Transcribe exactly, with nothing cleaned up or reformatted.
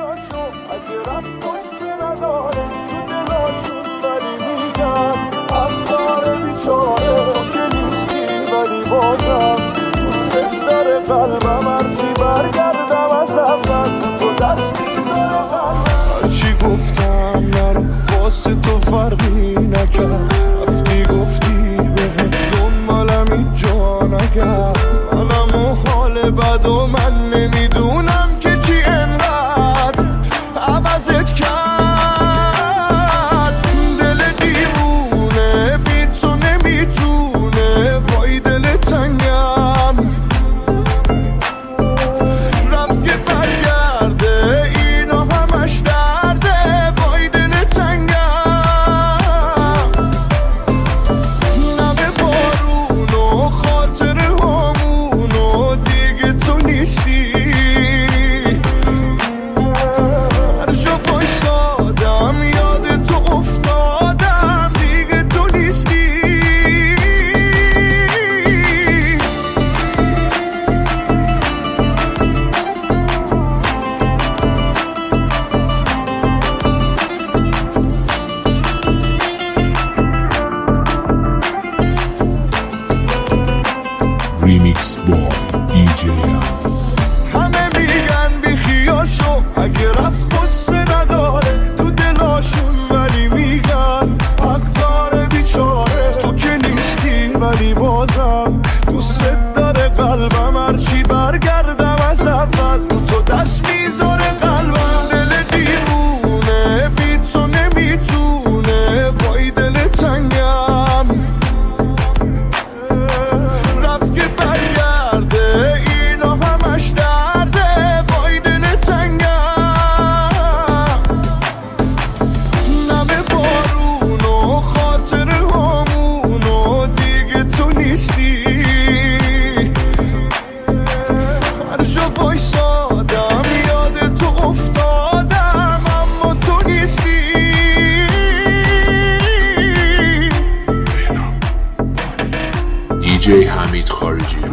خیاشو اگه رفت قصه نداره تو دلاشون ولی میگن عطار بیچاره تو که نیستی ولی بازم دوست داره قلبم هرچی برگردم از اول تو دست میذاره قلبم هرچی گفتم نرو واسه تو فرقی نکرد رفتی گفتی بهم دنبالم این جا نگرد منم و حال بد و من نمیدونم که چی انقدر عوضت کرد دل دیوونه بی تو نمیتونه وای دل تنگم رفت که برگرده اینا همش درده وای دل تنگم نمه بارون و خاطر همون و دیگه تو نیستی هر جا فایستادم یاد تو افتادم دیگه تو نیستی Remix Boy دی جی همه میگن بی خیال شو اگه رفت قصه نداره تو دلاشون ولی میگن حق داره بیچاره تو که نیستی ولی بازم دوست داره قلبم هرچی برگردم از اول تو دست میذاره قلبم دل دیوونه بی تو نمیتونه وای دل تنگم رفت که برگرده اینا همش درده وای دل تنگم نمه بارون و خاطر همون و دیگه تو نیستی هر جا وایسادم یاد تو افتادم اما تو نیستی دی جی حمید خارجی